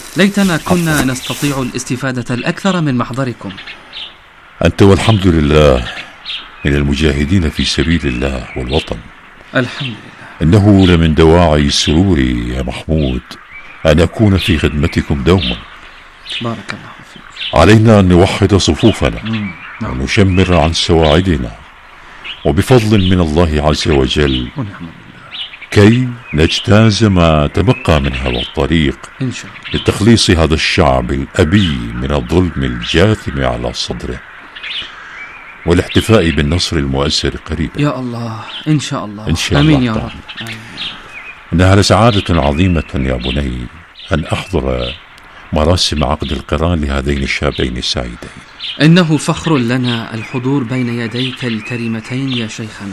ليتنا كنا نستطيع الاستفادة الأكثر من محضركم. أنت والحمد لله من المجاهدين في سبيل الله والوطن. الحمد لله. إنه لمن دواعي سروري يا محمود أن أكون في خدمتكم دوما. بارك الله فيك. علينا أن نوحد صفوفنا ونشمر عن سواعدنا، وبفضل من الله عز وجل كي نجتاز ما تبقى من هذا الطريق إن شاء الله، لتخليص هذا الشعب الأبي من الظلم الجاثم على صدره، والاحتفاء بالنصر المؤثر قريبا. يا الله، إن شاء الله. إن شاء أمين الله يا رب. إنها لسعادة عظيمة يا بني أن أحضر مراسم عقد القران لهذين الشابين السعيدين. إنه فخر لنا الحضور بين يديك الكريمتين يا شيخنا.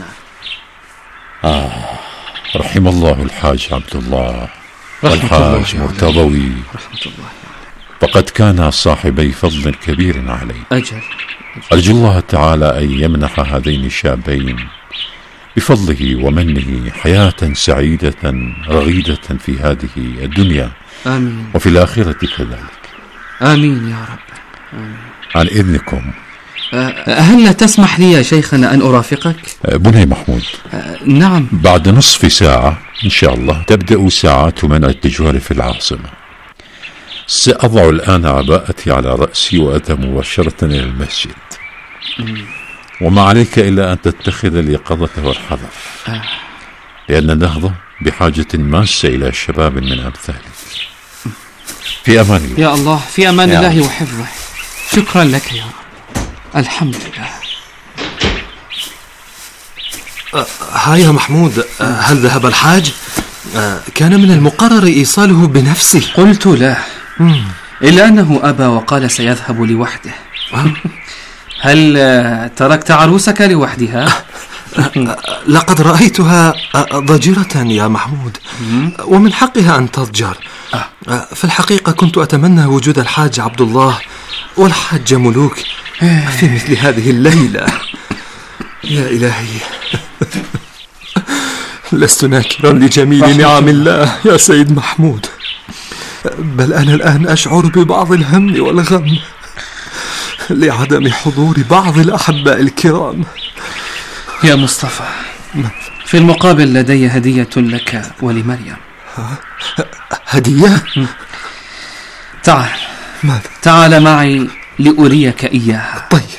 رحم الله الحاج عبد الله والحاج مرتضوي، رحمة الله، فقد كانا صاحبي فضل كبير علي. أجل. أرجو الله تعالى أن يمنح هذين الشابين بفضله ومنه حياة سعيدة رغيدة في هذه الدنيا. آمين. وفي الآخرة كذلك. آمين يا رب. آمين. عن إذنكم، هل تسمح لي يا شيخنا أن أرافقك؟ بني محمود. نعم. بعد نصف ساعة إن شاء الله تبدأ ساعات منع التجوال في العاصمة. سأضع الآن عباءتي على رأسي وأذهب مباشرة إلى المسجد، وما عليك إلا أن تتخذ اليقظة والحذر، لأن النهضة بحاجة ماسة إلى شباب من أمثالك. في أمان الله. يا الله، في أمان الله وحفظه. شكرا لك يا رب. الحمد لله. ها يا محمود، هل ذهب الحاج؟ كان من المقرر إيصاله بنفسه. قلت له، إلا أنه أبى وقال سيذهب لوحده. هل تركت عروسك لوحدها؟ لقد رأيتها ضجرة يا محمود، ومن حقها أن تضجر. في الحقيقة كنت أتمنى وجود الحاج عبد الله والحاج ملوك في مثل هذه الليلة. يا إلهي، لست ناكرا لجميل نعم الله يا سيد محمود، بل أنا الآن أشعر ببعض الهم والغم لعدم حضور بعض الأحباء الكرام. يا مصطفى، في المقابل لدي هدية لك ولمريم. هدية؟ تعال. ماذا؟ تعال معي لأريك إياها. طيب.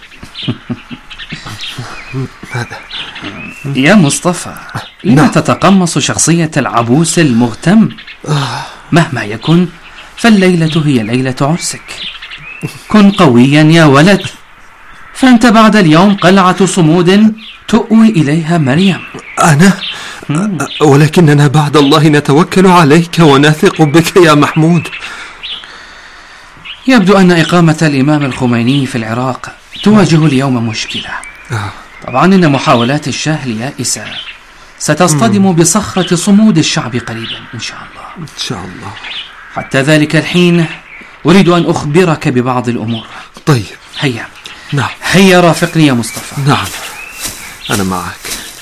ماذا؟ يا مصطفى، لما تتقمص شخصية العبوس المهتم؟ مهما يكن فالليلة هي ليلة عرسك. كن قويا يا ولد، فأنت بعد اليوم قلعة صمود تؤوي إليها مريم. أنا؟ ولكننا بعد الله نتوكل عليك ونثق بك يا محمود. يبدو أن إقامة الإمام الخميني في العراق تواجه اليوم مشكلة. طبعا إن محاولات الشاه اليائسة ستصطدم بصخرة صمود الشعب قريبا إن شاء الله. إن شاء الله. حتى ذلك الحين أريد أن أخبرك ببعض الأمور. طيب. هيا. نعم. هيا رافقني يا مصطفى. نعم، أنا معك.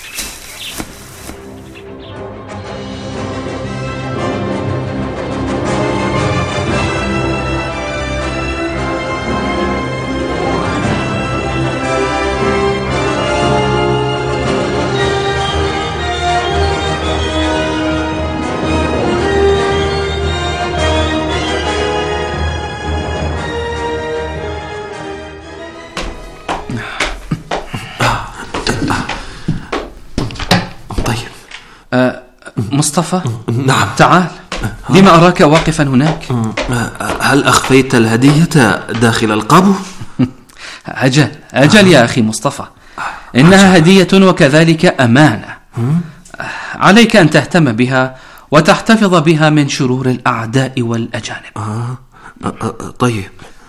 مصطفى. نعم. تعال. لما أراك واقفا هناك؟ هل أخفيت الهدية داخل القبو؟ أجل يا أخي مصطفى، إنها هدية وكذلك أمانة. عليك أن تهتم بها وتحتفظ بها من شرور الأعداء والأجانب. طيب.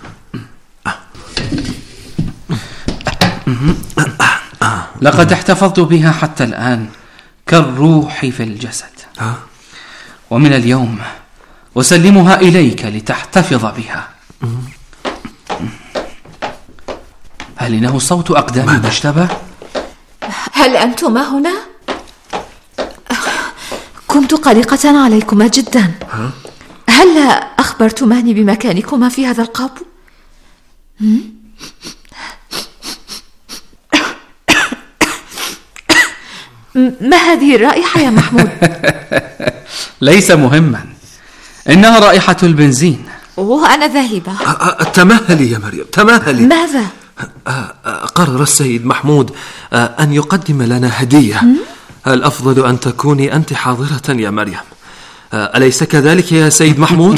لقد احتفظت بها حتى الآن كالروح في الجسد، ومن اليوم أسلمها إليك لتحتفظ بها. هل إنه صوت أقدام مشتبه؟ هل أنتما هنا؟ كنت قلقة عليكما جدا. هل هل أخبرتماني بمكانكما في هذا القبو؟ ما هذه الرائحة يا محمود؟ ليس مهما، إنها رائحة البنزين. وأنا ذاهبة. تمهلي يا مريم، تمهلي. ماذا؟ قرر السيد محمود أن يقدم لنا هدية. الأفضل أن تكوني أنت حاضرة يا مريم، أليس كذلك يا سيد محمود؟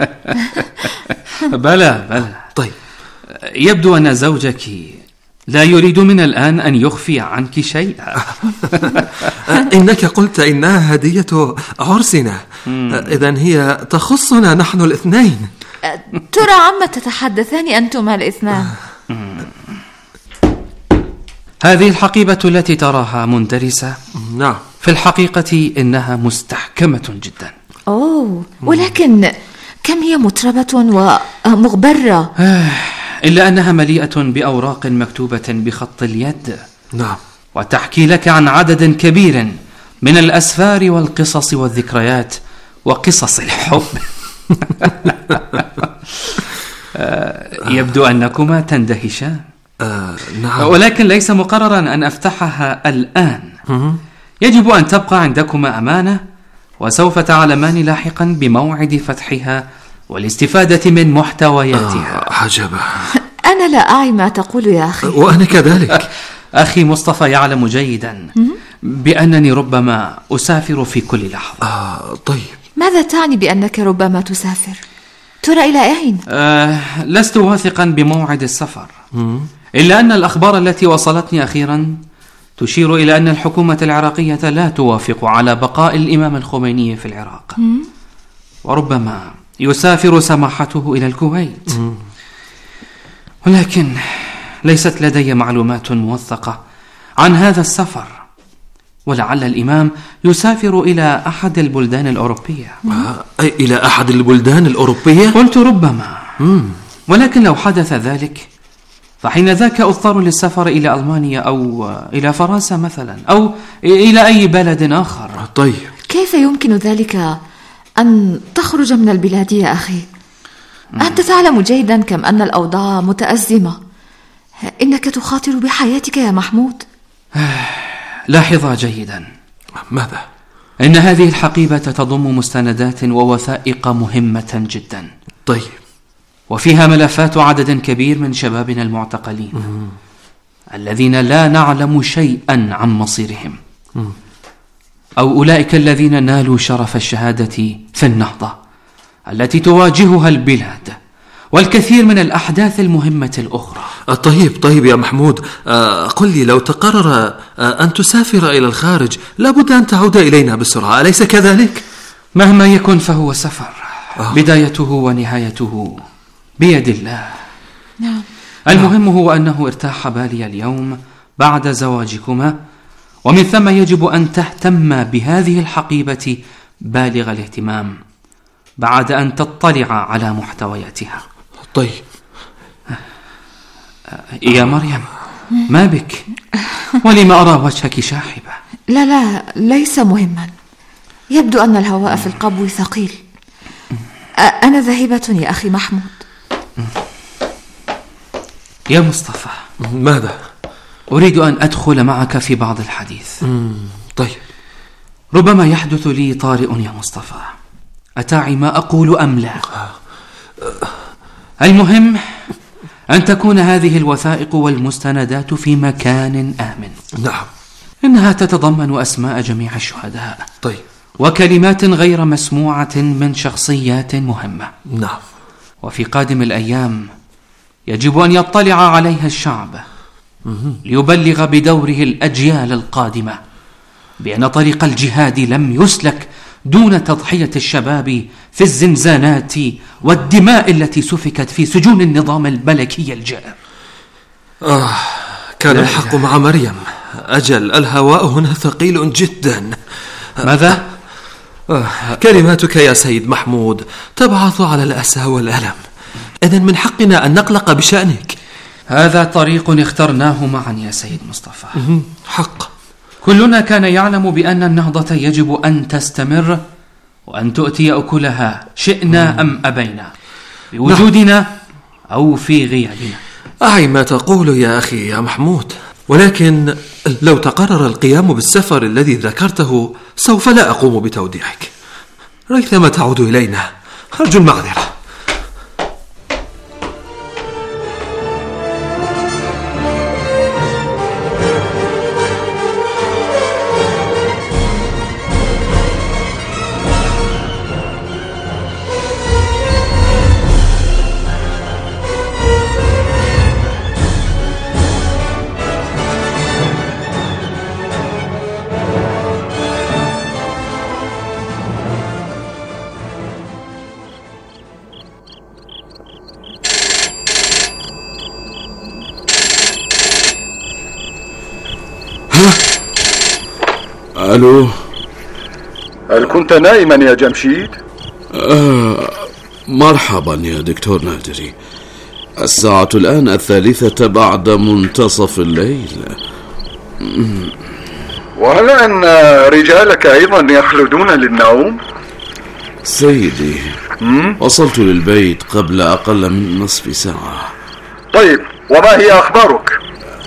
بلى. طيب. يبدو أن زوجك لا يريد من الآن أن يخفي عنك شيئا. إنك قلت إنها هدية عرسنا، إذن هي تخصنا نحن الاثنين. ترى عما تتحدثان أنتما الاثنان؟ هذه الحقيبة التي تراها مندرسة، نعم، في الحقيقة إنها مستحكمة جدا. ولكن كم هي متربة ومغبرة. إلا أنها مليئة بأوراق مكتوبة بخط اليد. نعم. وتحكي لك عن عدد كبير من الأسفار والقصص والذكريات وقصص الحب. يبدو أنكما تندهشان. نعم. ولكن ليس مقررا أن أفتحها الآن. يجب أن تبقى عندكما أمانة، وسوف تعلمان لاحقا بموعد فتحها والاستفادة من محتوياتها. عجبا. أنا لا أعي ما تقول يا أخي. وأنا كذلك. أخي مصطفى يعلم جيدا بأنني ربما أسافر في كل لحظة. طيب. ماذا تعني بأنك ربما تسافر؟ ترى إلى أين؟ لست واثقا بموعد السفر، إلا أن الأخبار التي وصلتني أخيرا تشير إلى أن الحكومة العراقية لا توافق على بقاء الإمام الخميني في العراق، وربما يسافر سماحته إلى الكويت. ولكن ليست لدي معلومات موثقة عن هذا السفر، ولعل الإمام يسافر إلى أحد البلدان الأوروبية. إلى أحد البلدان الأوروبية؟ قلت ربما. ولكن لو حدث ذلك فحين ذاك أضطر للسفر إلى ألمانيا أو إلى فرنسا مثلا، أو إلى أي بلد آخر. طيب. كيف يمكن ذلك أن تخرج من البلاد يا أخي؟ أنت تعلم جيدا كم أن الأوضاع متأزمة. إنك تخاطر بحياتك يا محمود. لاحظا جيدا. ماذا؟ إن هذه الحقيبة تضم مستندات ووثائق مهمة جدا. طيب. وفيها ملفات عدد كبير من شبابنا المعتقلين الذين لا نعلم شيئا عن مصيرهم، أو أولئك الذين نالوا شرف الشهادة في النهضة التي تواجهها البلاد، والكثير من الأحداث المهمة الأخرى. طيب يا محمود، قل لي، لو تقرر أن تسافر إلى الخارج لابد أن تعود إلينا بسرعة، أليس كذلك؟ مهما يكن فهو سفر، بدايته ونهايته بيد الله. نعم. المهم هو أنه ارتاح بالي اليوم بعد زواجكما، ومن ثم يجب أن تهتم بهذه الحقيبة بالغ الاهتمام بعد أن تطلع على محتوياتها. طيب. يا مريم، ما بك؟ ولما أرى وجهك شاحبة؟ لا، ليس مهما. يبدو أن الهواء في القبو ثقيل. أنا ذاهبة يا أخي محمود. يا مصطفى. ماذا؟ أريد أن أدخل معك في بعض الحديث. طيب. ربما يحدث لي طارئ يا مصطفى، أتعي ما أقول أم لا؟ المهم أن تكون هذه الوثائق والمستندات في مكان آمن. نعم. إنها تتضمن أسماء جميع الشهداء. طيب. وكلمات غير مسموعة من شخصيات مهمة. نعم. وفي قادم الأيام يجب أن يطلع عليها الشعب ليبلغ بدوره الأجيال القادمة بأن طريق الجهاد لم يسلك دون تضحية الشباب في الزنزانات والدماء التي سفكت في سجون النظام الملكي الجائر. كان الحق مع مريم. أجل، الهواء هنا ثقيل جدا. ماذا؟ كلماتك يا سيد محمود تبعث على الأسى والألم. إذن من حقنا أن نقلق بشأنك. هذا طريق اخترناه معا يا سيد مصطفى. حق. كلنا كان يعلم بأن النهضة يجب أن تستمر وأن تؤتي أكلها شئنا أم أبينا، بوجودنا أو في غيابنا. أعي ما تقول يا أخي يا محمود، ولكن لو تقرر القيام بالسفر الذي ذكرته سوف لا أقوم بتوديعك. ريثما تعود إلينا، أرجو المعذرة. ألو، هل كنت نائما يا جمشيد؟ مرحبا يا دكتور نادري. الساعة الآن 3 بعد منتصف الليل. وهل أن رجالك أيضا يخلدون للنوم؟ سيدي، وصلت للبيت قبل أقل من نصف ساعة. طيب، وما هي أخبارك؟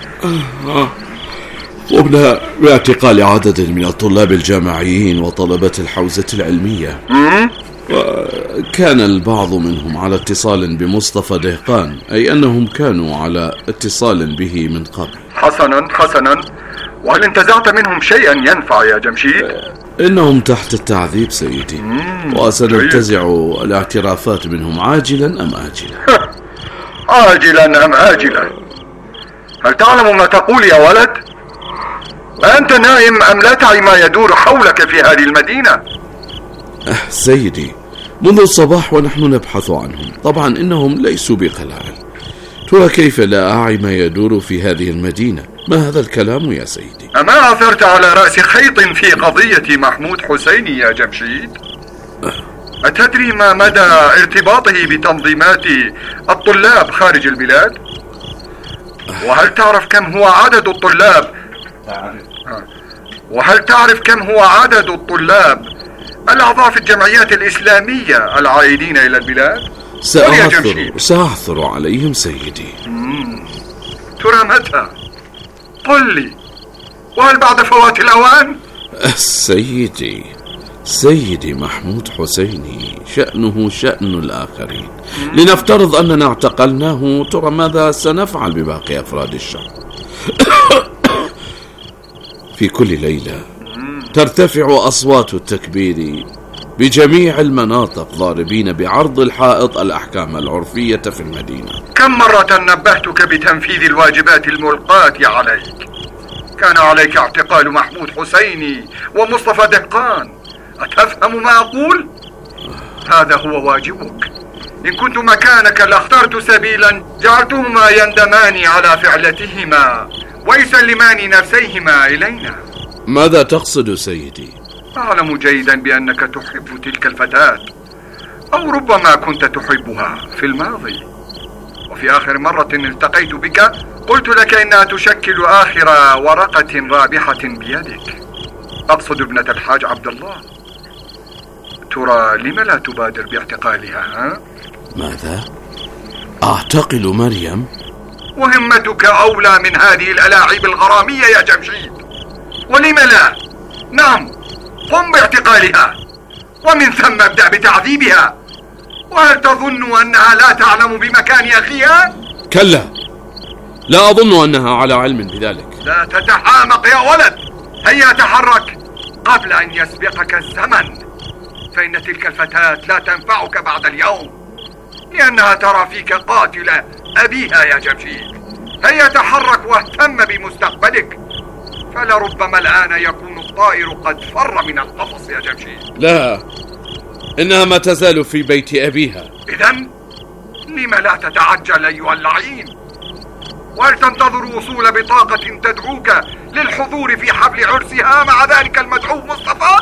قمنا باعتقال عدد من الطلاب الجامعيين وطلبة الحوزة العلمية. وكان البعض منهم على اتصال بمصطفى دهقان، أي أنهم كانوا على اتصال به من قبل. حسنا، وهل انتزعت منهم شيئا ينفع يا جمشيد؟ إنهم تحت التعذيب سيدي، وسننتزع الاعترافات منهم عاجلا أم آجلا. عاجلا أم آجلا؟ هل تعلم ما تقول يا ولد؟ أنت نائم أم لا تعي ما يدور حولك في هذه المدينة؟ سيدي، منذ الصباح ونحن نبحث عنهم. طبعا إنهم ليسوا بقلائل. وكيف لا أعي ما يدور في هذه المدينة؟ ما هذا الكلام يا سيدي؟ أما عثرت على رأس خيط في قضية محمود حسيني يا جمشيد؟ أتدري ما مدى ارتباطه بتنظيمات الطلاب خارج البلاد؟ وهل تعرف كم هو عدد الطلاب الأعضاء في الجمعيات الإسلامية العائدين إلى البلاد؟ سأعثر عليهم سيدي. ترى متى؟ قل لي، وهل بعد فوات الأوان؟ سيدي محمود حسيني شأنه شأن الآخرين. لنفترض أننا اعتقلناه، ترى ماذا سنفعل بباقي أفراد الشعب؟ في كل ليلة ترتفع أصوات التكبير بجميع المناطق، ضاربين بعرض الحائط الأحكام العرفية في المدينة. كم مرة نبهتك بتنفيذ الواجبات الملقاة عليك؟ كان عليك اعتقال محمود حسيني ومصطفى دهقان. أتفهم ما أقول؟ هذا هو واجبك. إن كنت مكانك لاخترت سبيلا جعلتهما يندمان على فعلتهما ويسلمان نفسيهما إلينا. ماذا تقصد سيدي؟ أعلم جيدا بأنك تحب تلك الفتاة، أو ربما كنت تحبها في الماضي. وفي آخر مرة التقيت بك قلت لك إنها تشكل آخر ورقة رابحة بيدك. أقصد ابنة الحاج عبد الله. ترى لم لا تبادر باعتقالها؟ ماذا؟ أعتقل مريم؟ وهمتك أولى من هذه الألاعيب الغرامية يا جمشيد. ولم لا؟ نعم، قم باعتقالها، ومن ثم ابدأ بتعذيبها. وهل تظن أنها لا تعلم بمكان أخيها؟ كلا، لا أظن أنها على علم بذلك. لا تتحامق يا ولد، هيا تحرك قبل أن يسبقك الزمن، فإن تلك الفتاة لا تنفعك بعد اليوم، لأنها ترى فيك قاتل أبيها يا جمشيد. هيا تحرك واهتم بمستقبلك، فلربما الآن يكون الطائر قد فر من القفص يا جمشيد. لا، إنها ما تزال في بيت أبيها. إذن لم لا تتعجل أيها اللعين؟ وهل تنتظر وصول بطاقة تدعوك للحضور في حفل عرسها مع ذلك المدعو مصطفى؟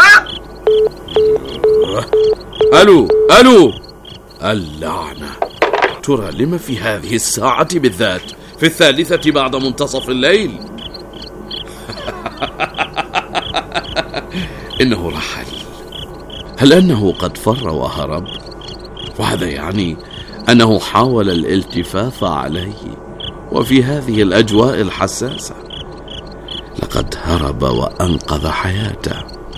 ألو، اللعنة. ترى لما في هذه الساعة بالذات، في 3 بعد منتصف الليل؟ إنه رحل. هل أنه قد فر وهرب؟ وهذا يعني أنه حاول الالتفاف علي وفي هذه الأجواء الحساسة. لقد هرب وأنقذ حياته.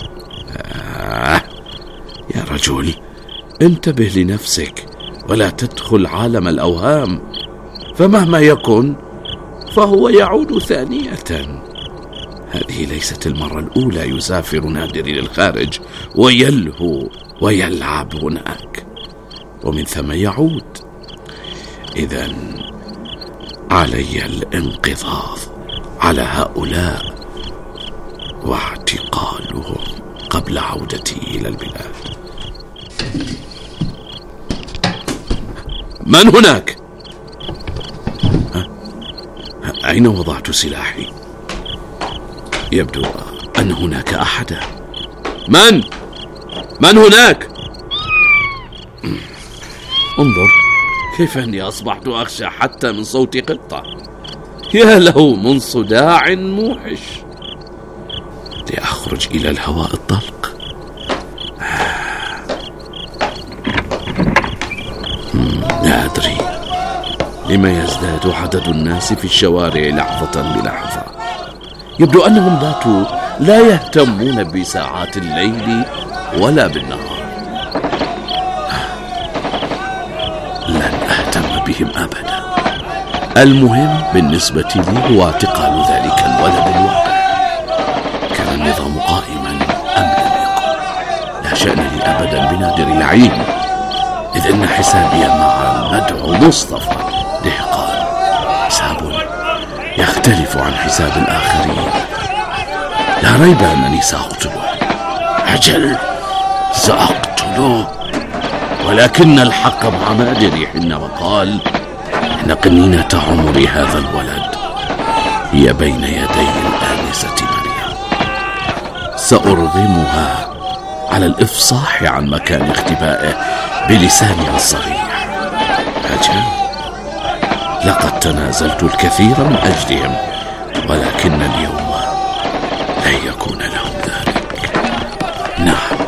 يا رجل، انتبه لنفسك ولا تدخل عالم الأوهام، فمهما يكن فهو يعود ثانية. هذه ليست المرة الأولى يسافر نادر للخارج ويلهو ويلعب هناك، ومن ثم يعود. إذن علي الانقضاض على هؤلاء واعتقالهم قبل عودتي إلى البلاد. من هناك؟ أين وضعت سلاحي؟ يبدو أن هناك أحدا. من هناك؟ انظر كيف أني أصبحت أخشى حتى من صوت قطة. يا له من صداع موحش. لأخرج إلى الهواء الطلق. لا أدري لما يزداد عدد الناس في الشوارع لحظة بلحظة. يبدو أنهم باتوا لا يهتمون بساعات الليل ولا بالنهار. لن أهتم بهم أبدا. المهم بالنسبة لي هو اعتقال ذلك الولد الواقع. كان النظام قائما أم لم يكن؟ لا شأن لي أبدا بنادر العين، إذ أن حسابي مع المدعو مصطفى دهقان حساب يختلف عن حساب الآخرين. لا ريب أنني سأقتله، أجل سأقتله، ولكن الحق مع نادر حينما قال إن قنينة عمر هذا الولد هي بين يدي الآنسة مريم. سأرغمها على الإفصاح عن مكان اختبائه بلسانها الصريح. أجل لقد تنازلت الكثير من أجلهم، ولكن اليوم لن يكون لهم ذلك. نعم.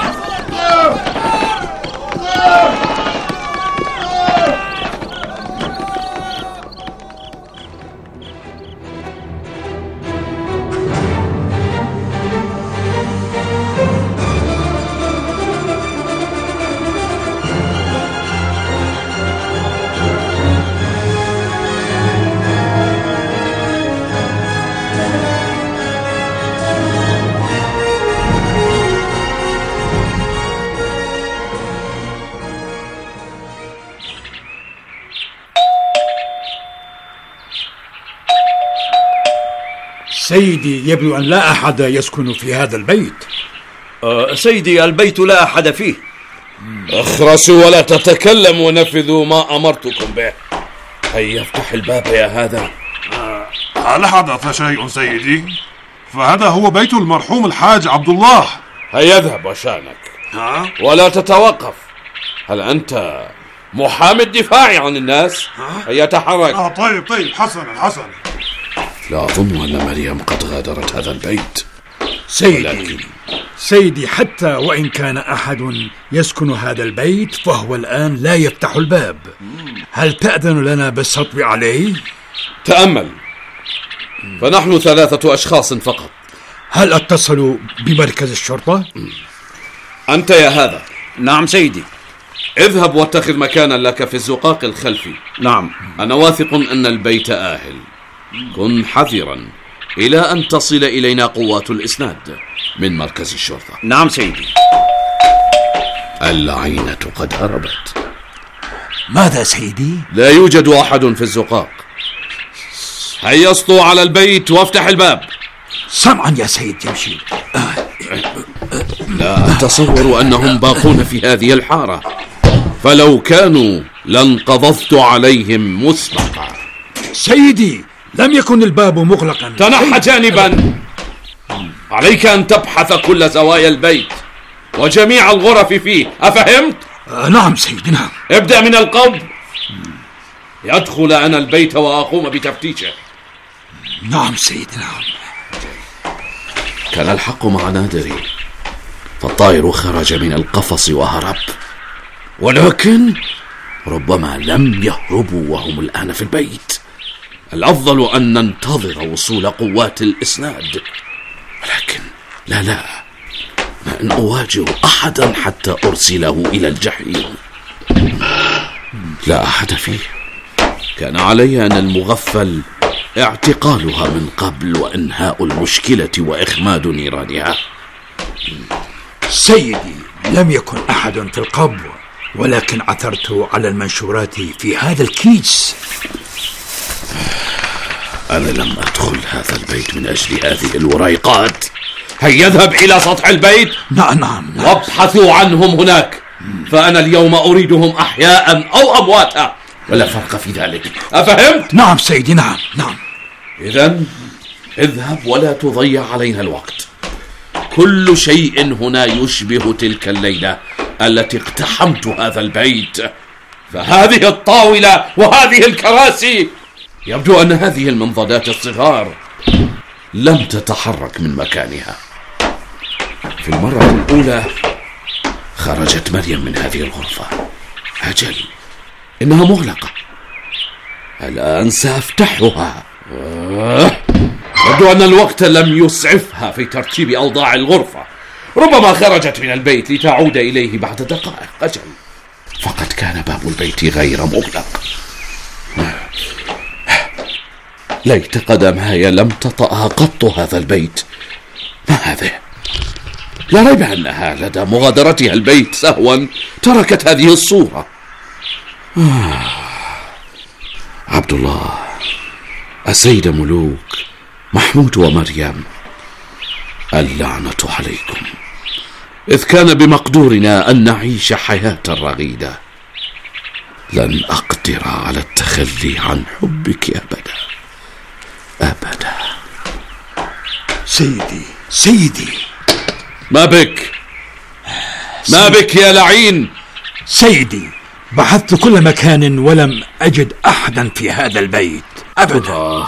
سيدي، يبدو أن لا أحد يسكن في هذا البيت. سيدي، البيت لا أحد فيه. اخرسوا ولا تتكلموا ونفذوا ما أمرتكم به. هيا افتح الباب يا هذا. هل حدث شيء سيدي؟ فهذا هو بيت المرحوم الحاج عبد الله. هيا اذهب وشانك ولا تتوقف. هل أنت محامي الدفاع عن الناس؟ هيا تحرك. طيب حسنا. لا أظن أن مريم قد غادرت هذا البيت. سيدي، حتى وإن كان أحد يسكن هذا البيت فهو الآن لا يفتح الباب. هل تأذن لنا بالسطو عليه؟ تأمل، فنحن 3 أشخاص فقط. هل اتصلوا بمركز الشرطة؟ أنت يا هذا. نعم سيدي. اذهب واتخذ مكانا لك في الزقاق الخلفي. نعم. أنا واثق أن البيت آهل. كن حذرا إلى أن تصل إلينا قوات الإسناد من مركز الشرطة. نعم سيدي. اللعينة قد هربت. ماذا سيدي؟ لا يوجد أحد في الزقاق. هيا اسطو على البيت وافتح الباب. سمعا يا سيد جمشيد. لا أتصور أنهم باقون في هذه الحارة، فلو كانوا لانقضضت عليهم مسبقا. سيدي، لم يكن الباب مغلقا. تنحى جانبا. عليك أن تبحث كل زوايا البيت وجميع الغرف فيه، أفهمت؟ نعم سيدي، نعم. ابدأ من القبض. يدخل أنا البيت وأقوم بتفتيشه. نعم سيدي، نعم. كان الحق مع نادري. فالطائر خرج من القفص وهرب، ولكن ربما لم يهربوا وهم الآن في البيت. الأفضل أن ننتظر وصول قوات الإسناد، ولكن لا ما أن أواجه أحدا حتى أرسله إلى الجحيم. لا أحد فيه. كان علي أن المغفل اعتقالها من قبل وإنهاء المشكلة وإخماد نيرانها. سيدي، لم يكن أحد في القبو، ولكن عثرت على المنشورات في هذا الكيس. أنا لم أدخل هذا البيت من أجل هذه الوريقات. هيا اذهب إلى سطح البيت. نعم. وابحثوا عنهم هناك، فأنا اليوم أريدهم أحياء أو أمواتا، ولا فرق في ذلك. أفهمت؟ نعم سيدي، نعم. إذن اذهب ولا تضيع علينا الوقت. كل شيء هنا يشبه تلك الليلة التي اقتحمت هذا البيت، فهذه الطاولة وهذه الكراسي، يبدو أن هذه المنضدات الصغار لم تتحرك من مكانها. في المرة الأولى خرجت مريم من هذه الغرفة. أجل، إنها مغلقة. الآن سأفتحها. يبدو أن الوقت لم يسعفها في ترتيب أوضاع الغرفة. ربما خرجت من البيت لتعود إليه بعد دقائق. أجل، فقد كان باب البيت غير مغلق. ليت قدماي لم تطأها قط هذا البيت. ما هذا؟ لا ريب أنها لدى مغادرتها البيت سهوا تركت هذه الصورة. عبد الله، السيد ملوك، محمود ومريم، اللعنة عليكم، إذ كان بمقدورنا أن نعيش حياة رغيدة لن أقدر على التخلي عن حبك أبدا. سيدي. ما بك يا لعين؟ سيدي، بحثت كل مكان ولم أجد أحدا في هذا البيت أبدا.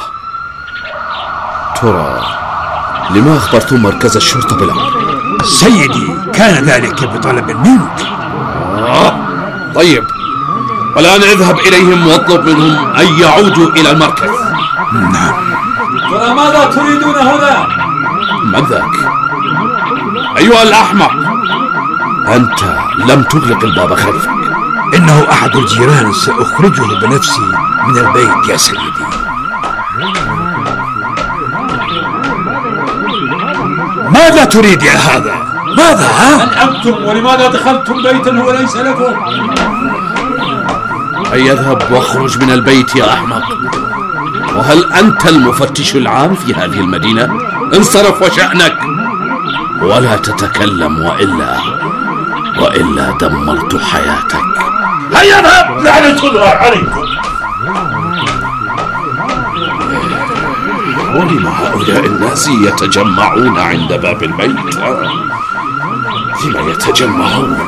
ترى لما أخبرتم مركز الشرطة بالأمر؟ سيدي، كان ذلك بطلب منك. طيب، والآن اذهب إليهم واطلب منهم أن يعودوا إلى المركز. نعم. ترى ماذا تريدون هنا؟ من ذاك؟ أيها الأحمق، أنت لم تغلق الباب خلفك. إنه أحد الجيران، سأخرجه بنفسي من البيت يا سيدي. ماذا تريد يا هذا؟ ماذا؟ من أنتم ولماذا دخلتم بيتا هو ليس لكم؟ هيا اذهب واخرج من البيت يا أحمق. وهل أنت المفتش العام في هذه المدينة؟ انصرف وشأنك ولا تتكلم، وإلا دمرت حياتك. هيا اذهب، لعنة الله عليكم. ولم هؤلاء الناس يتجمعون عند باب البيت؟ لما يتجمعون؟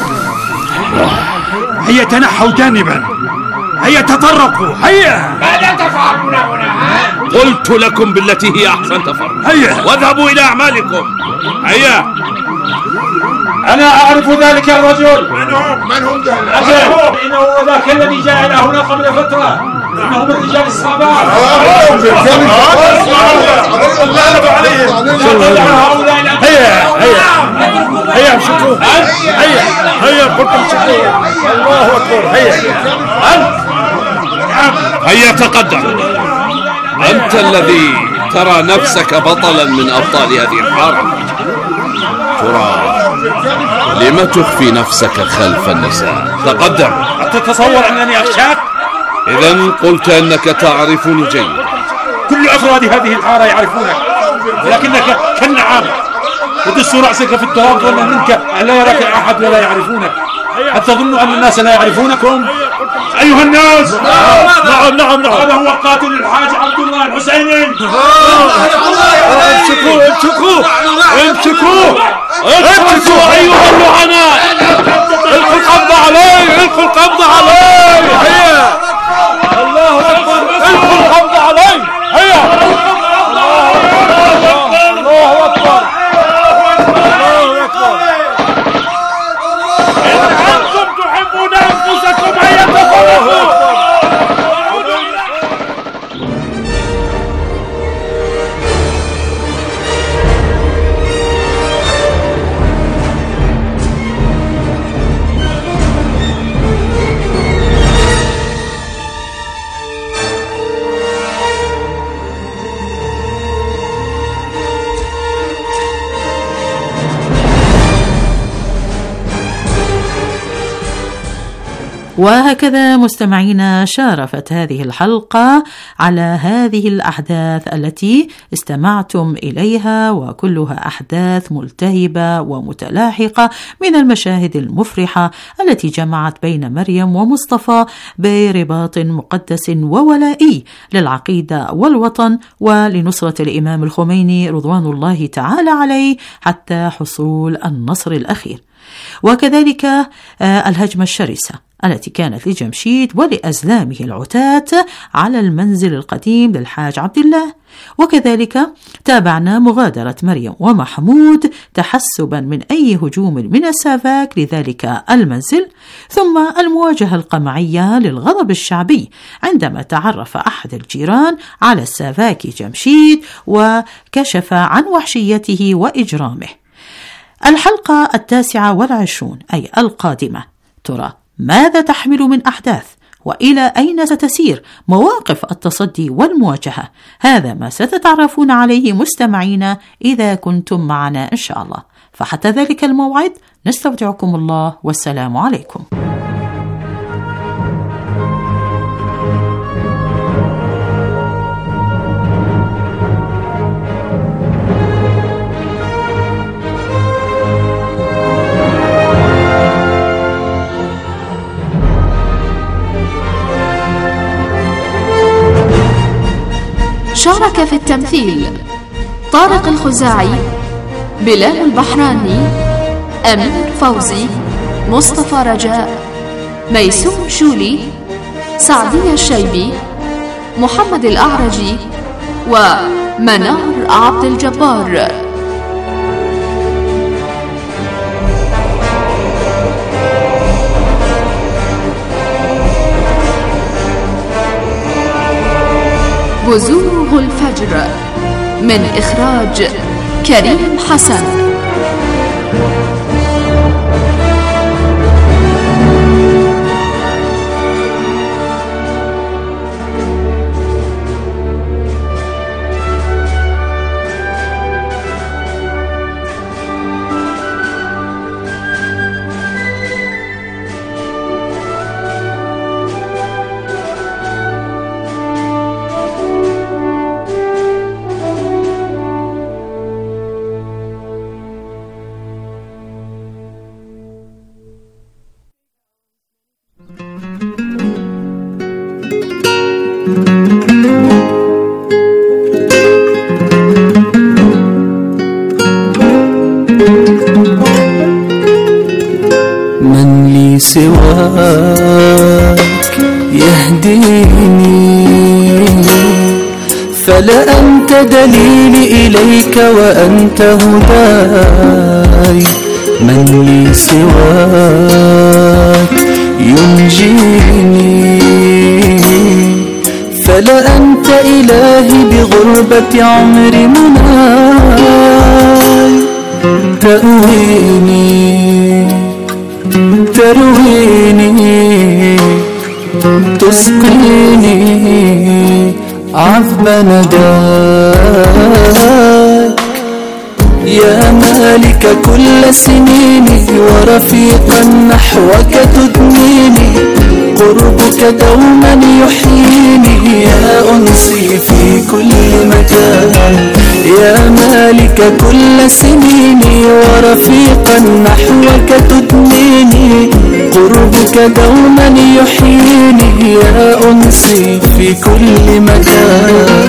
هيا تنحوا جانبا، هيا تفرقوا، هيا. ماذا تفعلون هنا؟ قلت لكم بالتي هي أحسن تفرقوا. هيا واذهبوا إلى أعمالكم. هيا. أنا أعرف ذلك الرجل. من هم ذلك؟ أجل، إنه ذاك الذي جاء إلى هنا قبل فترة. إنه من رجال الصباح. هيا امسكوه، هيا قلت امسكوه. الله أكبر. هيا تقدم. أنت الذي ترى نفسك بطلا من أبطال هذه الحارة. ترى لما تخفي نفسك خلف النساء؟ تقدم. أتتصور أنني أخشاك؟ إذن قلت أنك تعرفني جيدا. كل أفراد هذه الحارة يعرفونك، ولكنك كالنعام تدس رأسك في التراب ظنا منك أن لا يراك أحد ولا يعرفونك. هل تظن أن الناس لا يعرفونكم؟ أيها الناس! نعم. هذا هو قاتل الحاج عبد الله الحسيني. امسكوه أيها اللعناء. القوا القبض عليه. هيا. الله أكبر. القوا القبض عليه. هيا. الله أكبر. وهكذا مستمعينا شارفت هذه الحلقة على هذه الأحداث التي استمعتم إليها، وكلها أحداث ملتهبة ومتلاحقة من المشاهد المفرحة التي جمعت بين مريم ومصطفى برباط مقدس وولائي للعقيدة والوطن ولنصرة الإمام الخميني رضوان الله تعالى عليه حتى حصول النصر الأخير. وكذلك الهجمة الشرسة التي كانت لجمشيد ولأزلامه العتاة على المنزل القديم للحاج عبد الله. وكذلك تابعنا مغادرة مريم ومحمود تحسبا من أي هجوم من السافاك لذلك المنزل، ثم المواجهة القمعية للغضب الشعبي عندما تعرف أحد الجيران على السافاك جمشيد وكشف عن وحشيته وإجرامه. الحلقة 29 أي القادمة، ترى ماذا تحمل من أحداث؟ وإلى أين ستسير مواقف التصدي والمواجهة؟ هذا ما ستتعرفون عليه مستمعينا إذا كنتم معنا إن شاء الله. فحتى ذلك الموعد نستودعكم الله والسلام عليكم. شارك في التمثيل طارق الخزاعي، بلال البحراني، أمير فوزي، مصطفى رجاء، ميسوم شولي، سعدية الشيبي، محمد الأعرجي، ومنار عبد الجبار. بزوغ الفجر من إخراج كريم حسن. من لي سواك يهديني، فلا أنت دليلي إليك وأنت هداي. من لي سواك ينجيني، فلا أنت إلهي بغربة عمري مناي. ترويني تسقيني عذب نداك، يا مالك كل سنيني ورفيقا نحوك تدنيني. قربك دوما يحييني يا أنسي في كل مكان، يا مالك كل سنيني ورفيقا نحوك تدنيني. قربك دوما يحييني يا أنسي في كل مكان.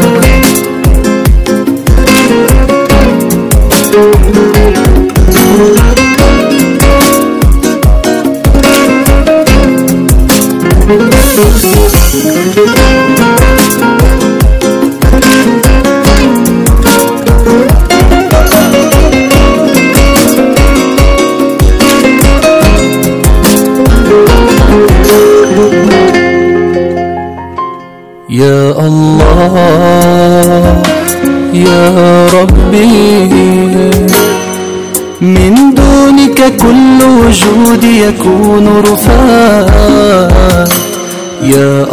يا الله يا ربي، من دونك كل وجود يكون رفاع. يا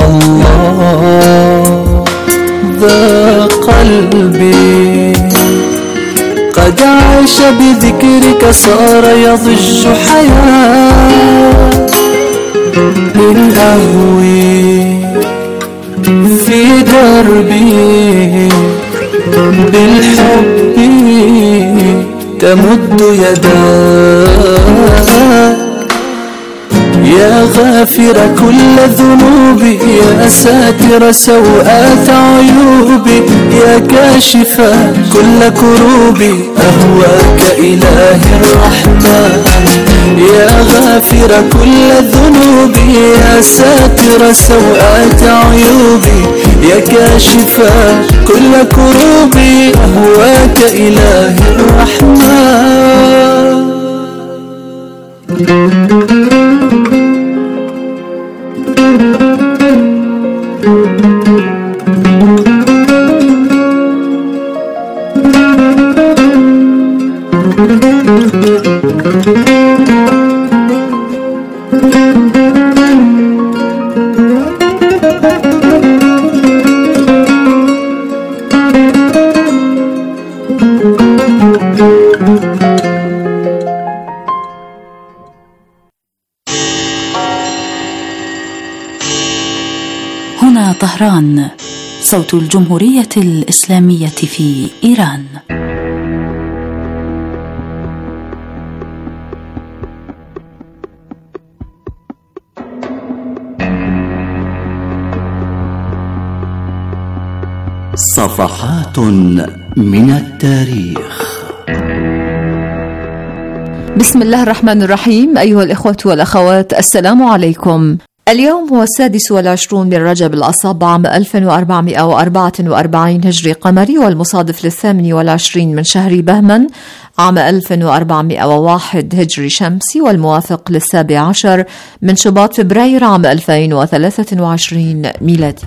الله ذا قلبي قد عاش بذكرك، صار يضج حياة. من أهوي في دربي بالحب تمد يداك يا غافر كل ذنوبي يا ساتر سوءات عيوبي يا كاشف كل كروبي أهواك إلهي الرحمن يا غافر كل ذنوبي يا ساتر سوءات عيوبي يا كاشف كل كروبي أهواك إلهي الرحمن. هنا طهران، صوت الجمهورية الإسلامية في إيران. صفحات من التاريخ. بسم الله الرحمن الرحيم. أيها الإخوة والأخوات، السلام عليكم. اليوم هو 26 من رجب الأصاب عام 1444 هجري قمري، والمصادف 28 من شهر بهمن عام 1401 هجري شمسي، والموافق 17 من شباط فبراير عام 2023 ميلادي.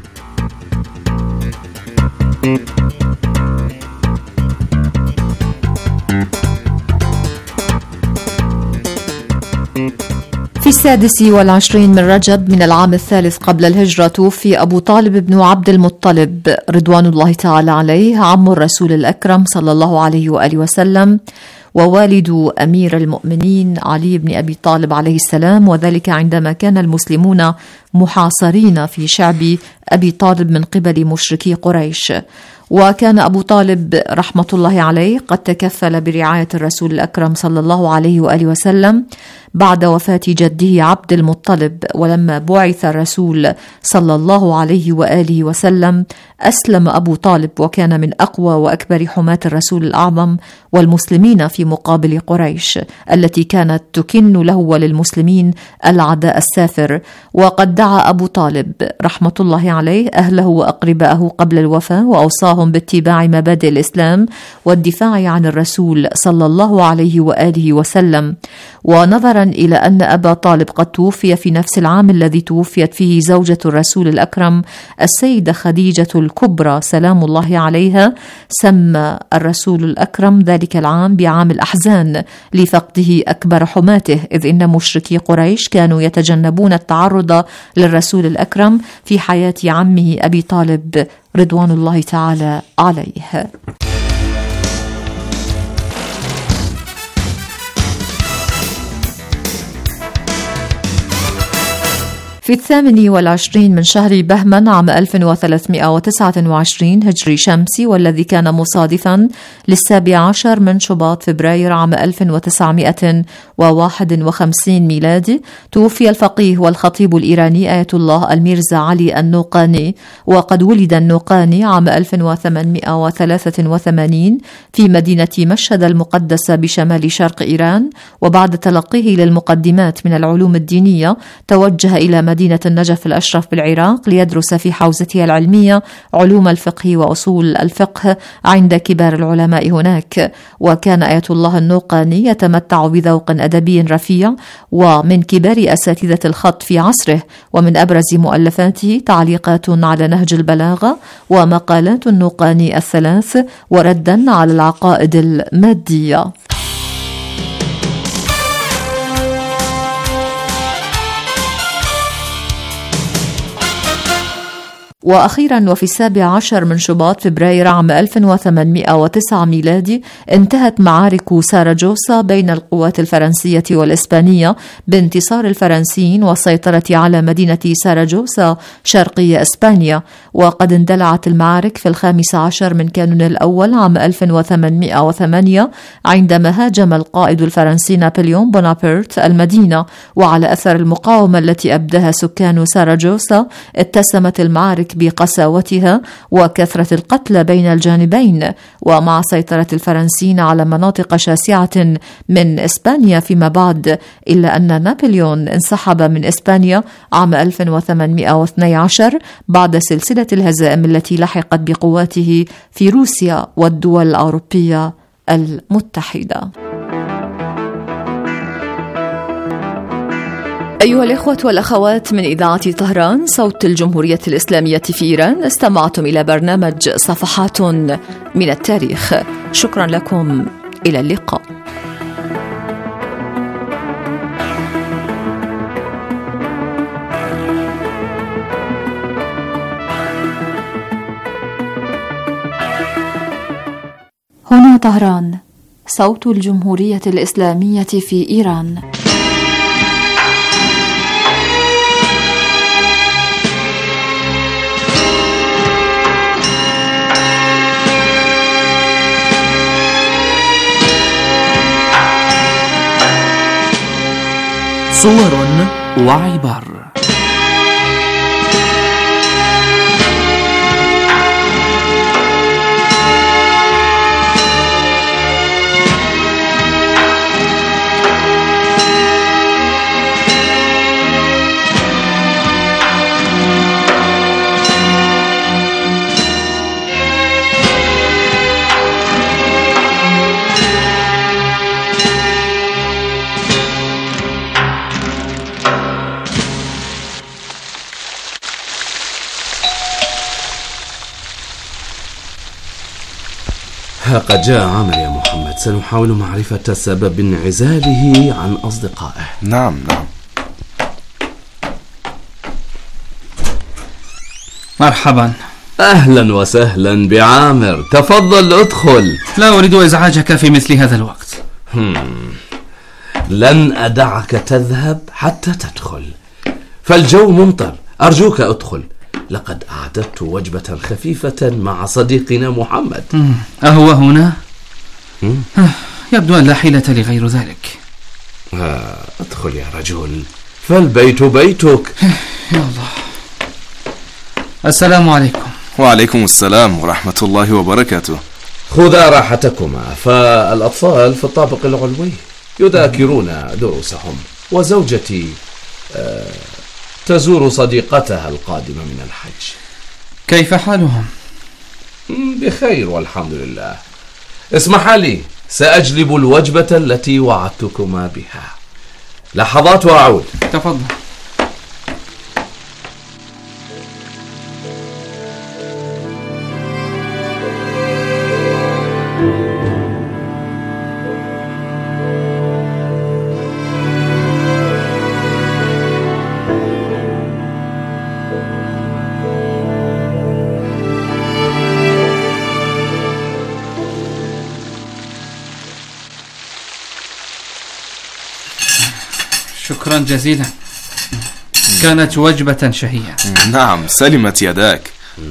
في 26 من رجب من العام الثالث قبل الهجرة توفي أبو طالب بن عبد المطلب رضوان الله تعالى عليه، عم الرسول الأكرم صلى الله عليه وآله وسلم، ووالد أمير المؤمنين علي بن أبي طالب عليه السلام، وذلك عندما كان المسلمون محاصرين في شعب أبي طالب من قبل مشركي قريش. وكان أبو طالب رحمة الله عليه قد تكفل برعاية الرسول الأكرم صلى الله عليه وآله وسلم بعد وفاة جده عبد المطلب، ولما بعث الرسول صلى الله عليه وآله وسلم أسلم أبو طالب، وكان من أقوى وأكبر حماة الرسول الأعظم والمسلمين في مقابل قريش التي كانت تكن له وللمسلمين العداء السافر. وقد دعا أبو طالب رحمة الله عليه أهله وأقرباءه قبل الوفاة، وأوصاهم باتباع مبادئ الإسلام والدفاع عن الرسول صلى الله عليه وآله وسلم. ونظرا إلى أن أبا طالب قد توفي في نفس العام الذي توفيت فيه زوجة الرسول الأكرم السيدة خديجة الكبرى سلام الله عليها، سمى الرسول الأكرم ذلك العام بعام الأحزان لفقده أكبر حماته، إذ إن مشركي قريش كانوا يتجنبون التعرض للرسول الأكرم في حياة عمه أبي طالب رضوان الله تعالى عليه. في 28 من شهر بهمن عام 1329 هجري شمسي، والذي كان مصادفا 17 من شباط فبراير عام 1951 ميلادي، توفي الفقيه والخطيب الإيراني آية الله الميرزا علي النوقاني. وقد ولد النوقاني عام 1883 في مدينة مشهد المقدسة بشمال شرق إيران، وبعد تلقيه للمقدمات من العلوم الدينية توجه إلى مدينة النجف الأشرف بالعراق ليدرس في حوزته العلمية علوم الفقه وأصول الفقه عند كبار العلماء هناك. وكان آية الله النوقاني يتمتع بذوق أدبي رفيع، ومن كبار أساتذة الخط في عصره، ومن أبرز مؤلفاته تعليقات على نهج البلاغة ومقالات النوقاني الثلاث، وردا على العقائد المادية. وأخيرا وفي 17 من شباط فبراير عام 1809 ميلادي انتهت معارك ساراجوسا بين القوات الفرنسية والإسبانية بانتصار الفرنسيين والسيطرة على مدينة ساراجوسا شرقي إسبانيا. وقد اندلعت المعارك في 15 من كانون الأول عام 1808 عندما هاجم القائد الفرنسي نابليون بونابرت المدينة، وعلى أثر المقاومة التي أبداها سكان ساراجوسا اتسمت المعارك بقساوتها وكثرة القتلى بين الجانبين. ومع سيطرة الفرنسيين على مناطق شاسعة من إسبانيا فيما بعد، إلا أن نابليون انسحب من إسبانيا عام 1812 بعد سلسلة الهزائم التي لحقت بقواته في روسيا والدول الأوروبية المتحدة. أيها الإخوة والأخوات من إذاعة طهران صوت الجمهورية الإسلامية في إيران، استمعتم إلى برنامج صفحات من التاريخ. شكرا لكم، إلى اللقاء. هنا طهران صوت الجمهورية الإسلامية في إيران. صور وعبر. قد جاء عامر يا محمد، سنحاول معرفة سبب انعزاله عن أصدقائه. نعم. مرحبا. أهلا وسهلا بعامر، تفضل ادخل. لا أريد إزعاجك في مثل هذا الوقت. لن أدعك تذهب حتى تدخل، فالجو ممطر، أرجوك ادخل. لقد أعددت وجبة خفيفة مع صديقنا محمد. أهو هنا؟ يبدو أن لا حيلة لغير ذلك. ادخل يا رجل، فالبيت بيتك. يا الله. السلام عليكم. وعليكم السلام ورحمة الله وبركاته. خذا راحتكما، فالأطفال في الطابق العلوي يذاكرون دروسهم، وزوجتي تزور صديقتها القادمة من الحج. كيف حالهم؟ بخير والحمد لله. اسمح لي، سأجلب الوجبة التي وعدتكما بها. لحظات وأعود. تفضل. شكرا جزيلا، كانت وجبة شهية. نعم، سلمت يداك.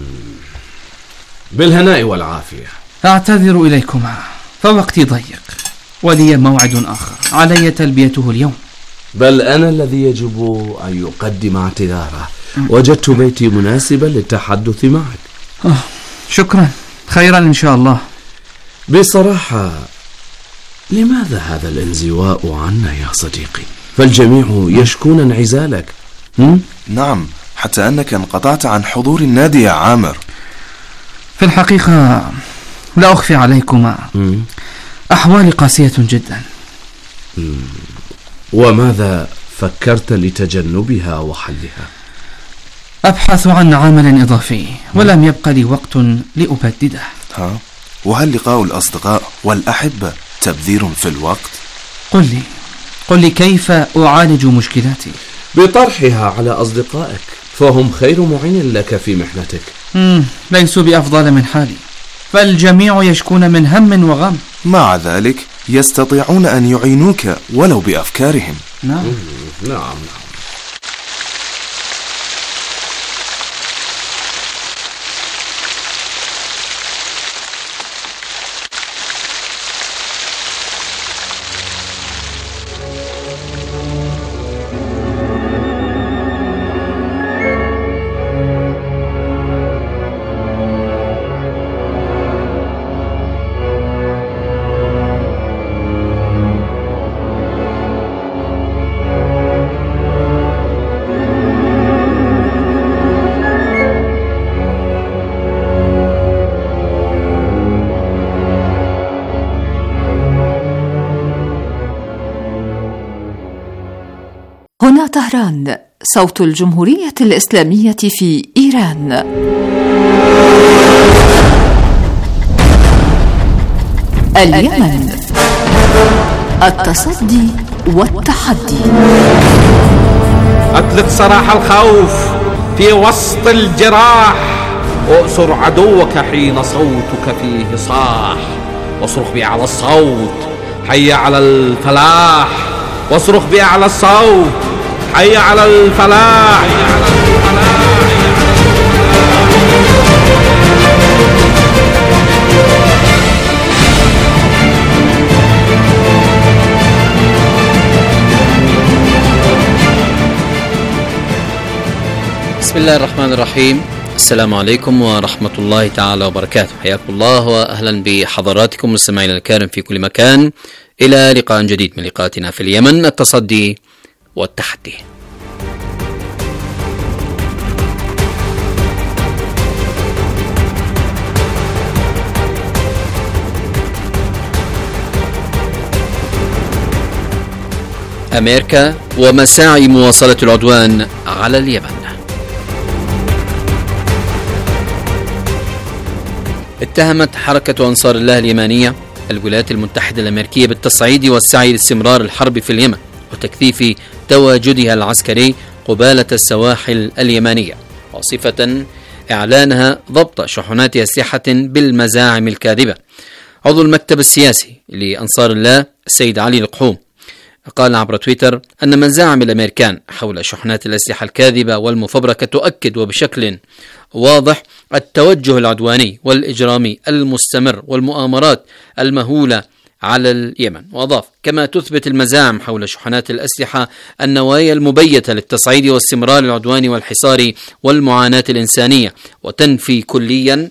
بالهناء والعافية. أعتذر إليكما فوقتي ضيق، ولي موعد آخر علي تلبيته اليوم. بل أنا الذي يجب أن يقدم اعتذاره. وجدت بيتي مناسبا للتحدث معك. شكرا، خيرا إن شاء الله. بصراحة، لماذا هذا الانزواء عنا يا صديقي؟ فالجميع يشكون انعزالك. نعم، حتى أنك انقطعت عن حضور النادي يا عامر. في الحقيقة لا أخفي عليكما، أحوالي قاسية جدا. وماذا فكرت لتجنبها وحلها؟ أبحث عن عمل إضافي، ولم يبق لي وقت لأبدده. وهل لقاء الأصدقاء والأحبة تبذير في الوقت؟ قل لي كيف أعالج مشكلاتي؟ بطرحها على أصدقائك، فهم خير معين لك في محنتك. ليسوا بأفضل من حالي، فالجميع يشكون من هم وغم. مع ذلك يستطيعون أن يعينوك ولو بأفكارهم. نعم. نعم. هنا طهران، صوت الجمهورية الإسلامية في إيران. اليمن، التصدي والتحدي. أطلق سراح الخوف في وسط الجراح، أؤسر عدوك حين صوتك فيه صاح، واصرخ بأعلى الصوت حي على الفلاح، واصرخ بأعلى الصوت حي على الفلاح. بسم الله الرحمن الرحيم. السلام عليكم ورحمة الله تعالى وبركاته. حياكم الله وأهلا بحضراتكم مستمعينا الكرام في كل مكان، إلى لقاء جديد من لقاءاتنا في اليمن، التصدي والتحدي. أمريكا ومساعي مواصلة العدوان على اليمن. اتهمت حركة أنصار الله اليمانية الولايات المتحدة الأمريكية بالتصعيد والسعي لاستمرار الحرب في اليمن وتكثيف تواجدها العسكري قبالة السواحل اليمانية، وصفة إعلانها ضبط شحنات أسلحة بالمزاعم الكاذبة. عضو المكتب السياسي لأنصار الله السيد علي القحوم قال عبر تويتر أن مزاعم الأمريكان حول شحنات الأسلحة الكاذبة والمفبركة تؤكد وبشكل واضح التوجه العدواني والإجرامي المستمر والمؤامرات المهولة على اليمن. وأضاف كما تثبت المزاعم حول شحنات الأسلحة النوايا المبيتة للتصعيد واستمرار العدوان والحصار والمعاناة الإنسانية، وتنفي كليا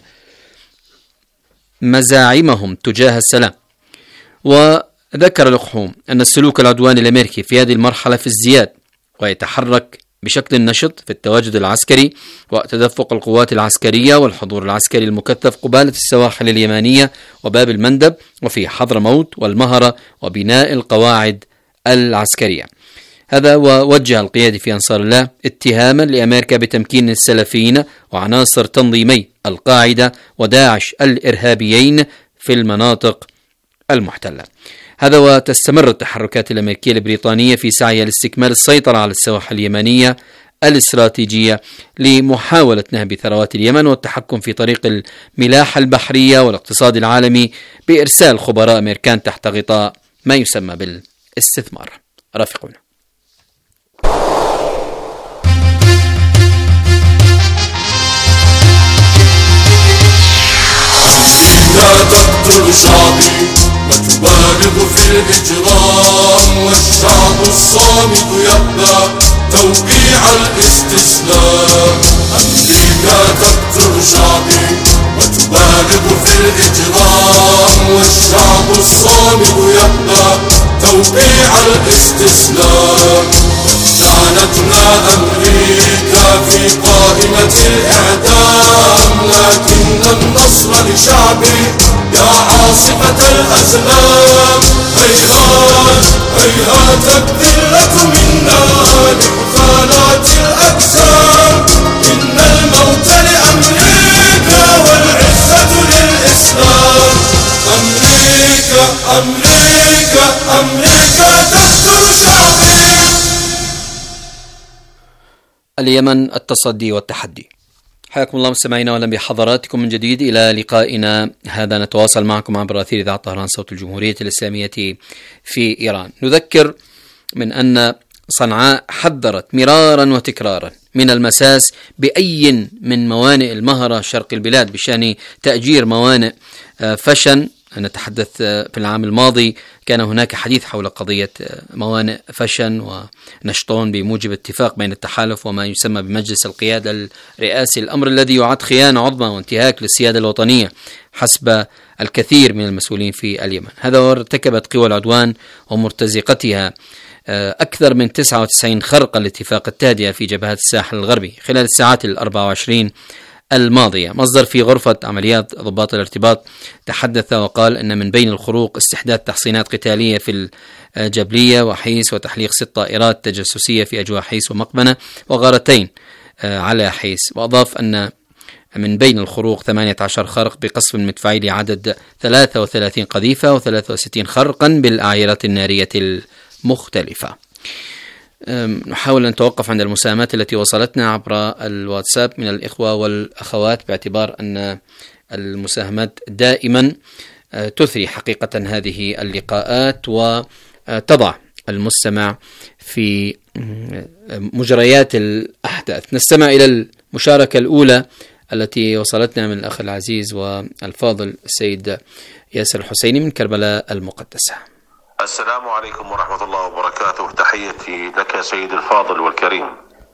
مزاعمهم تجاه السلام. وذكر القحوم أن السلوك العدواني الأمريكي في هذه المرحلة في ازدياد، ويتحرك بشكل نشط في التواجد العسكري وتدفق القوات العسكرية والحضور العسكري المكثف قبالة السواحل اليمانية وباب المندب وفي حضرموت والمهرة وبناء القواعد العسكرية. هذا ووجه القيادي في أنصار الله اتهاما لأمريكا بتمكين السلفيين وعناصر تنظيمي القاعدة وداعش الإرهابيين في المناطق المحتلة. هذا وتستمر التحركات الأمريكية البريطانية في سعيها لاستكمال السيطرة على السواحل اليمنية الاستراتيجية لمحاولة نهب ثروات اليمن والتحكم في طريق الملاحة البحرية والاقتصاد العالمي بإرسال خبراء أمريكان تحت غطاء ما يسمى بالاستثمار. رافقونا. لا تقتل شعبي وتبالغ في الإجرام، والشعب الصامت يأبى توقيع الاستسلام. أمريكا تقتل شعبي وتبالغ في الإجرام، والشعب الصامت يأبى توقيع الاستسلام. لعنتنا أمريكا في قائمة الإعدام، لكن النصر لشعبي يا عاصفة الأزلام. هيهات هيهات الذلة منا لحفالات الأجسام، إن الموت لأمريكا والعزة للإسلام. أمريكا أمريكا أمريكا تقتل شعبي. اليمن التصدي والتحدي. حياكم الله مستمعينا واهلا بحضراتكم من جديد الى لقائنا هذا. نتواصل معكم عبر اثير اذاعه طهران صوت الجمهوريه الاسلاميه في ايران. نذكر من ان صنعاء حذرت مرارا وتكرارا من المساس بأي من موانئ المهرة شرق البلاد بشأن تأجير موانئ فشن. نتحدث في العام الماضي كان هناك حديث حول قضية موانئ فشن ونشطون بموجب اتفاق بين التحالف وما يسمى بمجلس القيادة الرئاسي، الأمر الذي يعد خيانة عظمى وانتهاك للسيادة الوطنية حسب الكثير من المسؤولين في اليمن. هذا وارتكبت قوى العدوان ومرتزقتها أكثر من 99 خرقا لاتفاق التهدئة في جبهات الساحل الغربي خلال الساعات 24 الماضية. مصدر في غرفة عمليات ضباط الارتباط تحدث وقال أن من بين الخروق استحداث تحصينات قتالية في الجبلية وحيس وتحليق 6 طائرات تجسسية في أجواء حيس ومقبنة وغارتين على حيس. وأضاف أن من بين الخروق 18 خرق بقصف مدفعي لعدد 33 قذيفة و63 خرقا بالأعيرات النارية المختلفة. نحاول أن نتوقف عند المساهمات التي وصلتنا عبر الواتساب من الإخوة والأخوات باعتبار أن المساهمات دائما تثري حقيقة هذه اللقاءات وتضع المستمع في مجريات الأحداث. نستمع إلى المشاركة الأولى التي وصلتنا من الأخ العزيز والفاضل السيد ياسر الحسيني من كربلاء المقدسة. السلام عليكم ورحمة الله وبركاته. تحيتي لك يا سيد الفاضل والكريم.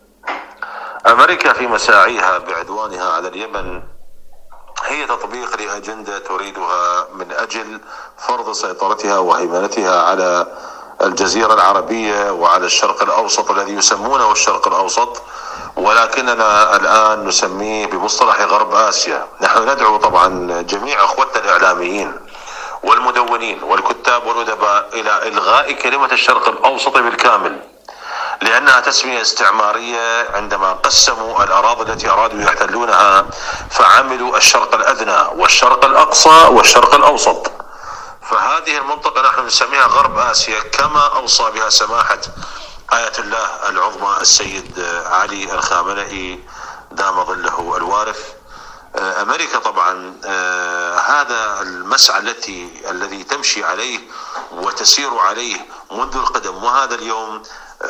أمريكا في مساعيها بعدوانها على اليمن هي تطبيق لأجندة تريدها من أجل فرض سيطرتها وهيمنتها على الجزيرة العربية وعلى الشرق الأوسط الذي يسمونه الشرق الأوسط، ولكننا الآن نسميه بمصطلح غرب آسيا. نحن ندعو طبعا جميع أخوتنا الإعلاميين والمدونين والكتاب والأدباء إلى إلغاء كلمة الشرق الأوسط بالكامل، لأنها تسمية استعمارية. عندما قسموا الأراضي التي أرادوا يحتلونها فعملوا الشرق الأدنى والشرق الأقصى والشرق الأوسط، فهذه المنطقة نحن نسميها غرب آسيا كما أوصى بها سماحة آية الله العظمى السيد علي الخامنئي دام ظله الوارث. أمريكا طبعا هذا المسعى الذي تمشي عليه وتسير عليه منذ القدم وهذا اليوم،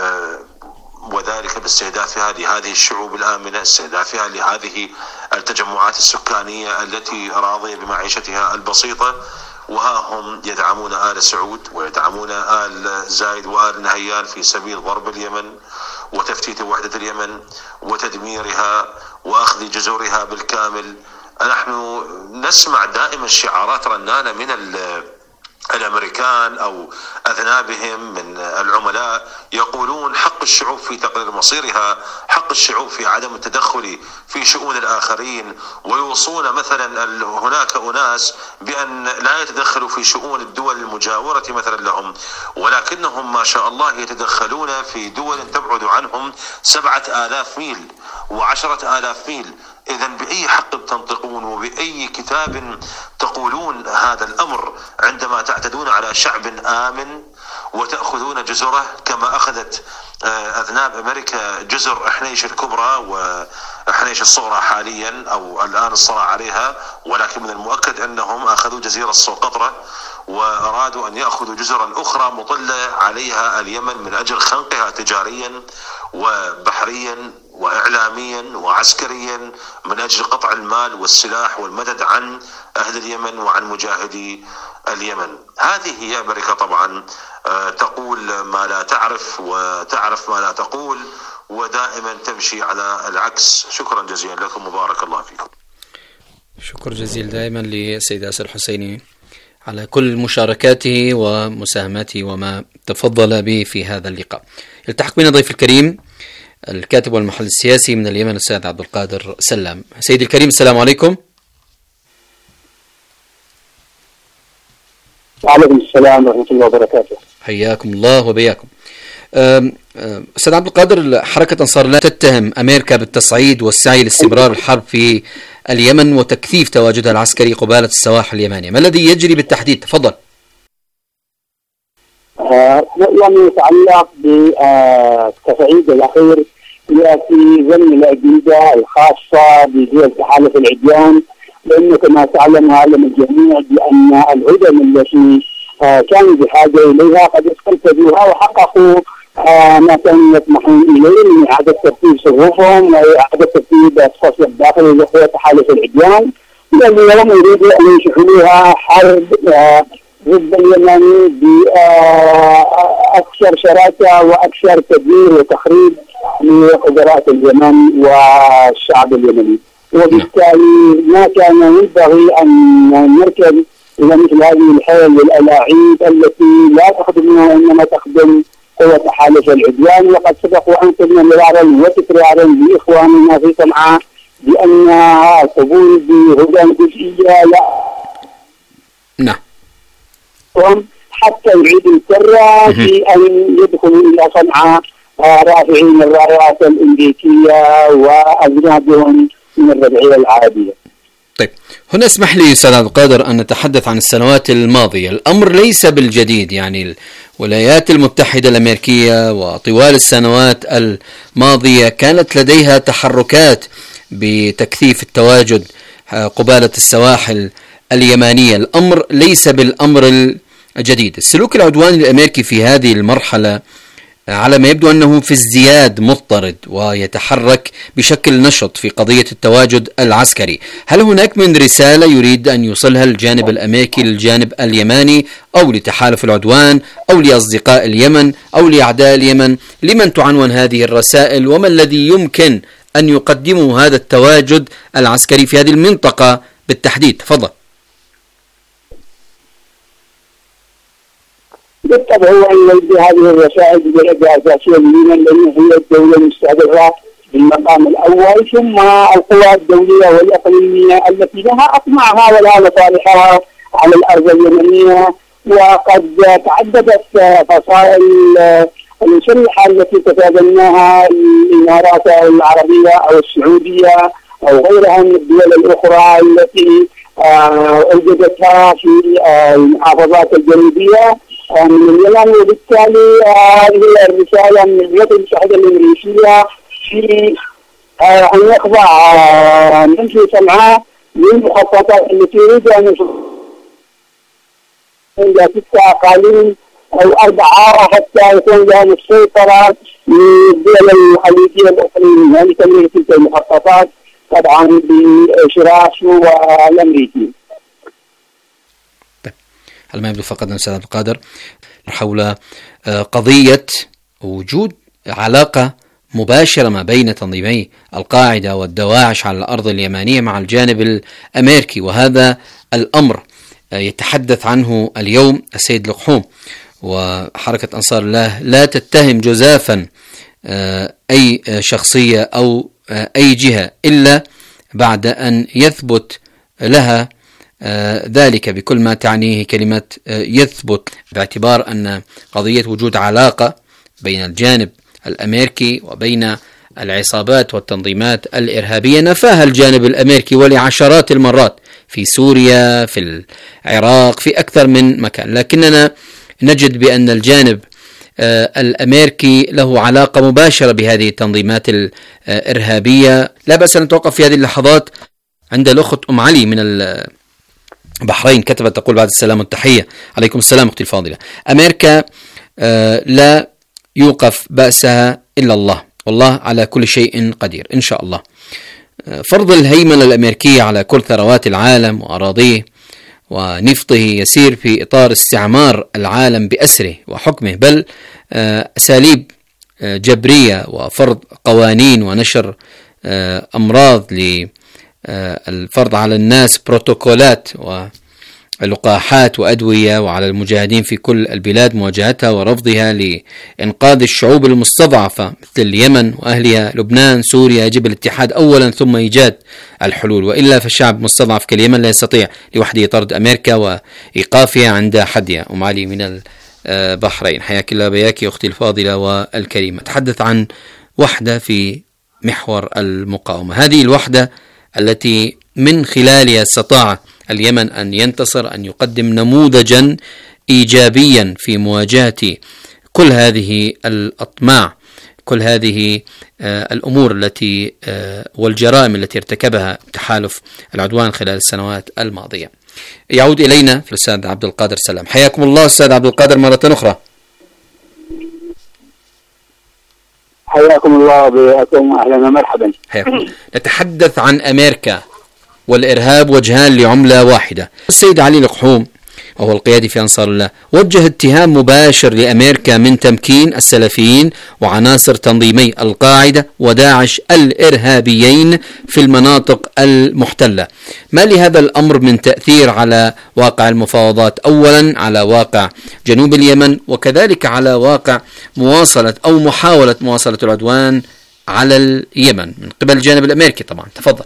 وذلك باستهدافها لهذه الشعوب الآمنة، استهدافها لهذه التجمعات السكانية التي راضية بمعيشتها البسيطة، وها هم يدعمون آل سعود ويدعمون آل زايد وآل نهيان في سبيل ضرب اليمن وتفتيت وحدة اليمن وتدميرها وأخذ جزرها بالكامل. نحن نسمع دائما شعارات رنانة من الأمريكان أو أذنابهم من العملاء يقولون حق الشعوب في تقرير مصيرها، حق الشعوب في عدم التدخل في شؤون الآخرين، ويوصون مثلا هناك أناس بأن لا يتدخلوا في شؤون الدول المجاورة مثلا لهم، ولكنهم ما شاء الله يتدخلون في دول تبعد عنهم 7000 ميل و10,000 ميل. إذن بأي حق تنطقون وبأي كتاب تقولون هذا الأمر عندما تعتدون على شعب آمن وتأخذون جزره كما أخذت أذناب أمريكا جزر حنيش الكبرى وحنيش الصغرى حاليا أو الآن الصراع عليها، ولكن من المؤكد أنهم أخذوا جزيرة سقطرى وأرادوا أن يأخذوا جزرا أخرى مطلة عليها اليمن من أجل خنقها تجاريا وبحريا وإعلاميا وعسكريا من أجل قطع المال والسلاح والمدد عن أهل اليمن وعن مجاهدي اليمن. هذه هي أمريكا طبعا تقول ما لا تعرف وتعرف ما لا تقول ودائما تمشي على العكس. شكرا جزيلا لكم، مبارك الله فيكم. شكر جزيل دائما للسيد ياسر الحسيني على كل مشاركاته ومساهماته وما تفضل به في هذا اللقاء. يلتحق بنا ضيف الكريم الكاتب والمحلل السياسي من اليمن السيد عبد القادر سلام. سيدي الكريم السلام عليكم. وعليكم السلام ورحمة الله وبركاته. حياكم الله وبياكم. أستاذ عبد القادر، حركة أنصار الله تتهم أمريكا بالتصعيد والسعي لاستمرار الحرب في اليمن وتكثيف تواجدها العسكري قبالة السواحل اليمانية، ما الذي يجري بالتحديد؟ تفضل. يعني يتعلق بالتصعيد الأخير وفي ضمن الأجندة الخاصة بدول تحالف العدوان، لأنه كما تعلم ويعلم الجميع بأن الهدن التي كانوا بحاجة إليها قد استنفذوها وحققوا ما كانوا يطمحون إليه من إعادة ترتيب صفوفهم وإعادة ترتيب الصف الداخلي لقوى تحالف العدوان، لأنهم يريدوا أن يشعلوها حرب ضد اليمن بأكثر شراكة وأكثر تدمير وتخريب لقدرات اليمن والشعب اليمني. وبالتالي ما كان ينبغي أن نركب إلى مثل هذه الحيل والألاعيب التي لا تخدمنا وإنما تخدم قوة تحالف العدوان. وقد سبق وأن قلنا مرارا وتكرارا لإخواننا في صنعاء بأن القبول بهدن جزئية لا حتى يعيد الكرة في أن يدخلوا إلى صنعاء رافعين الرايات الأمريكية وأذنابهم من الربعية العربية. طيب، هنا اسمح لي أستاذ عبد القادر أن نتحدث عن السنوات الماضية. الأمر ليس بالجديد، يعني الولايات المتحدة الأمريكية وطوال السنوات الماضية كانت لديها تحركات بتكثيف التواجد قبالة السواحل اليمانية. الأمر ليس بالأمر الجديد. السلوك العدواني الأمريكي في هذه المرحلة على ما يبدو أنه في ازدياد مضطرد ويتحرك بشكل نشط في قضية التواجد العسكري. هل هناك من رسالة يريد أن يوصلها الجانب الأمريكي للجانب اليماني أو لتحالف العدوان أو لأصدقاء اليمن أو لأعداء اليمن؟ لمن تعنون هذه الرسائل وما الذي يمكن أن يقدمه هذا التواجد العسكري في هذه المنطقة بالتحديد؟ تفضل. بالطبع هو الذي هذه الرسائل بدرجة أساسية لليمن، لأنه هي الدولة المستهدفة بالمقام الأول، ثم القوى الدولية والإقليمية التي لها أطماعها ولها مصالحها على الأرض اليمنية. وقد تعددت فصائل المسلحة التي تتبناها الإمارات العربية أو السعودية أو غيرها من الدول الأخرى التي أوجدتها في المحافظات الجنوبية من اليمن. وبالتالي هي الرسالة من الولايات المتحدة الأمريكية في أن يخضع من في صنعاء للمخططات التي يريد أن إلى 6 أقاليم أو 4 حتى يكون لها السيطرة للدول الخليجية الأخرى، يعني تمرير تلك المخططات طبعا بإشراف الأمريكي. هل ما يبدو فقط أستاذ عبد القادر حول قضية وجود علاقة مباشرة ما بين تنظيمي القاعدة والدواعش على الأرض اليمانية مع الجانب الأمريكي، وهذا الأمر يتحدث عنه اليوم السيد لقحوم، وحركة أنصار الله لا تتهم جزافا أي شخصية أو أي جهة إلا بعد أن يثبت لها ذلك بكل ما تعنيه كلمة يثبت، باعتبار أن قضية وجود علاقة بين الجانب الأمريكي وبين العصابات والتنظيمات الإرهابية نفاها الجانب الأمريكي ولعشرات المرات في سوريا، في العراق، في أكثر من مكان. لكننا نجد بأن الجانب الأمريكي له علاقة مباشرة بهذه التنظيمات الإرهابية. لا بأس أن نتوقف في هذه اللحظات عند الأخت أم علي من البحرين، كتبت تقول بعد السلام والتحية. عليكم السلام أختي الفاضلة. أمريكا لا يوقف بأسها إلا الله، والله على كل شيء قدير إن شاء الله. فرض الهيمنة الأمريكية على كل ثروات العالم وأراضيه ونفطه يسير في إطار استعمار العالم بأسره وحكمه، بل أساليب جبرية وفرض قوانين ونشر أمراض للفرض على الناس بروتوكولات ولقاحات وأدوية، وعلى المجاهدين في كل البلاد مواجهتها ورفضها لإنقاذ الشعوب المستضعفة مثل اليمن وأهلها، لبنان، سوريا. يجب الاتحاد أولا ثم إيجاد الحلول، وإلا فالشعب مستضعف كاليمن لا يستطيع لوحده طرد أمريكا وإيقافها عند حدها. أم علي من البحرين، حياك الله بياك أختي الفاضلة والكريمة. تحدث عن وحدة في محور المقاومة، هذه الوحدة التي من خلالها استطاع اليمن أن ينتصر، أن يقدم نموذجا إيجابيا في مواجهة كل هذه الأطماع كل هذه الأمور التي والجرائم التي ارتكبها تحالف العدوان خلال السنوات الماضية. يعود إلينا في الأستاذ عبد القادر سلام. حياكم الله أستاذ عبد القادر مرة أخرى. حياكم الله بكم، أهلا ومرحبا. حياكم. نتحدث عن أمريكا والإرهاب وجهان لعملة واحدة. السيد علي القحوم وهو القيادي في أنصار الله وجه اتهام مباشر لأمريكا من تمكين السلفيين وعناصر تنظيمي القاعدة وداعش الإرهابيين في المناطق المحتلة. ما لهذا الأمر من تأثير على واقع المفاوضات، أولا على واقع جنوب اليمن وكذلك على واقع مواصلة أو محاولة مواصلة العدوان على اليمن من قبل الجانب الأمريكي؟ طبعا تفضل.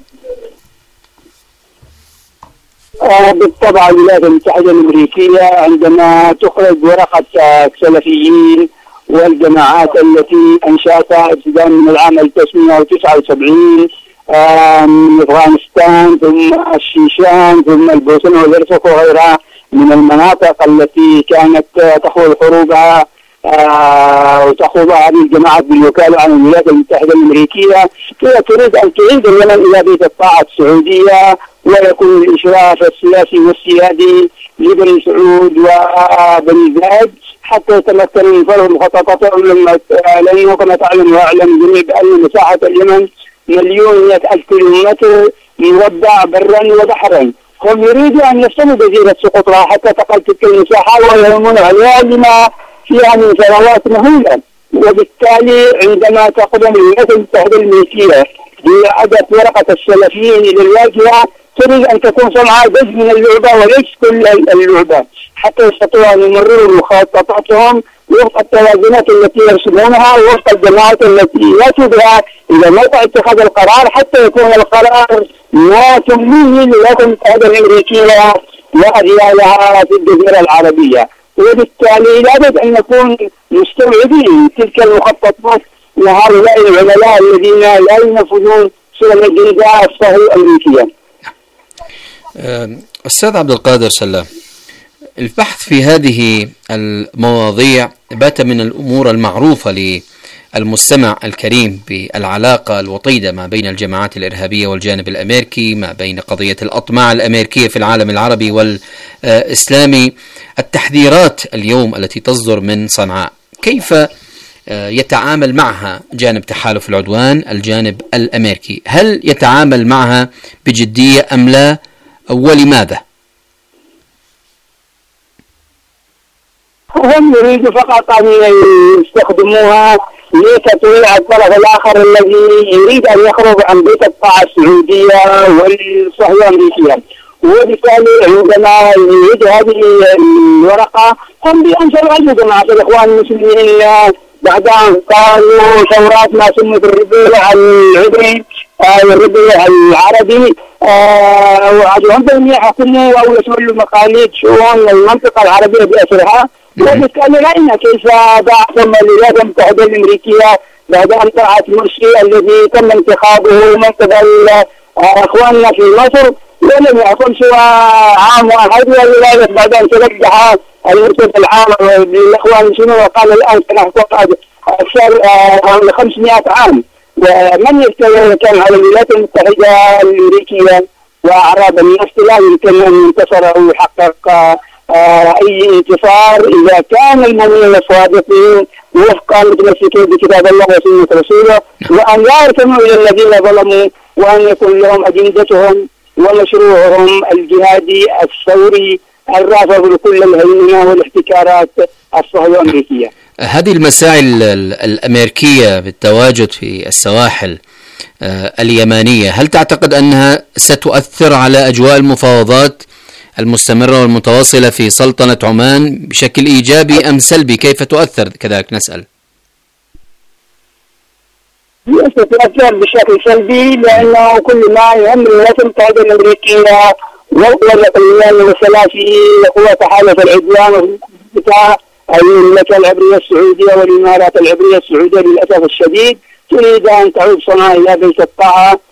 بالطبع الولايات المتحدة الأمريكية عندما تخرج ورقة السلفيين والجماعات التي أنشأتها ابتداء من العام 1979 من أفغانستان ثم الشيشان ثم البوسنة والهرسك وغيرها من المناطق التي كانت تخوض حروبها وتخوضها هذه الجماعات بالوكالة عن الولايات المتحدة الأمريكية، هي تريد أن تعيد اليمن إلى بيت الطاعة السعودية ويكون الإشراف السياسي والسيادي لبني سعود وبني زايد حتى يتمكن من فرض مخططاتهم، لأنه كما تعلم ويعلم الجميع بأن مساحة اليمن 1,100,000 كيلومتر مربع برا وبحرا. هم يريدوا أن يفصلوا جزيرة سقطرى حتى تقل تلك المساحة ويهمون عليها لما فيها من ثروات مهولة، وبالتالي عندما تقدم الولايات المتحدة الأمريكية بإعادة ورقة السلفيين إلى الواجهة تريد أن تكون صنعاء جزء من اللعبة وليس كل اللعبة، حتى يستطيعوا أن يمرروا مخططاتهم وفق التوازنات التي يرسمونها ووفق الجماعات التي يأتوا بها إلى موقع اتخاذ القرار، حتى يكون القرار ما تمليه الولايات المتحدة الأمريكية وأجيالها في الجزيرة العربية. وبالتالي لابد أن نكون مستوعبين تلك المخططات وهؤلاء العملاء الذين لا ينفذون سوى الأجندة الصهيونية الأمريكية. أستاذ عبد القادر سلام، البحث في هذه المواضيع بات من الأمور المعروفة للمستمع الكريم بالعلاقة الوطيدة ما بين الجماعات الإرهابية والجانب الأمريكي، ما بين قضية الأطماع الأمريكية في العالم العربي والإسلامي، التحذيرات اليوم التي تصدر من صنعاء، كيف يتعامل معها جانب تحالف العدوان الجانب الأمريكي؟ هل يتعامل معها بجدية أم لا، ولماذا؟ هم يريدوا فقط أن يستخدموها لتطويع الطرف الآخر الذي يريد أن يخرج عن بيت الطاعة السعودية والصهيونية الأمريكية، وبالتالي عندما يريد هذه الورقة هم بأنشروا أي جماعة الإخوان المسلمين بعد أن قالوا ثورات ما سمت الربيع العبري الربيع العربي وعندهم يحكموا أو يسولوا مقاليد شؤون المنطقة العربية بأسرها، وبالتالي رأينا كيف ضعفهم الولايات المتحدة الأمريكية بعد أن طلعت مرسي الذي تم انتخابه من قبل أخواننا في مصر ولم يحكم سوى عام واحد، والولاية بعد أن ترجح المرشد العام للإخوان المسلمين وقال الآن سنحكم أكثر من 500 عام. ومن يتكلم على الولايات المتحدة الأمريكية وأعراب النفط لا يمكن أن ينتصر أو يحقق أي انتصار إذا كان المؤمنين الصادقين وفقا متمسكين بكتاب الله وسنة رسوله، وأن لا يركنوا إلى الذين ظلموا، وأن يكون لهم أجندتهم ومشروعهم الجهادي الثوري الرافض لكل الهيمنة والاحتكارات الصهيونية الأمريكية. هذه المساعي الأمريكية بالتواجد في السواحل اليمانية، هل تعتقد أنها ستؤثر على أجواء المفاوضات المستمرة والمتواصلة في سلطنة عمان بشكل إيجابي أم سلبي؟ كيف تؤثر كذلك نسأل؟ ستؤثر بشكل سلبي، لأنه كل ما يهم الولايات المتحدة الأمريكية والقوات اليمن والسلافي قوى تحالف العدوان بتاع المملكة العبرية السعودية والإمارات العبرية السعودية للأسف الشديد تريد أن تعود صنعاء إلى بيت الطاعة